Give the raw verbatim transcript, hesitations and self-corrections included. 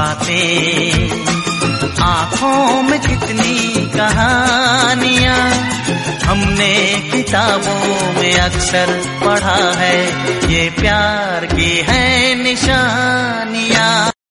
बातें, आँखों में कितनी कहानियाँ, हमने किताबों में अक्सर पढ़ा है, ये प्यार की है निशानियाँ।